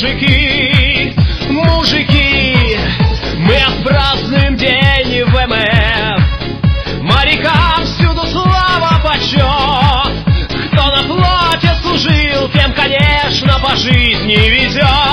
мужики, мужики, мы отпразднуем день ВМФ. Морякам всюду слава, почет. Кто на флоте служил, тем, конечно, по жизни везет.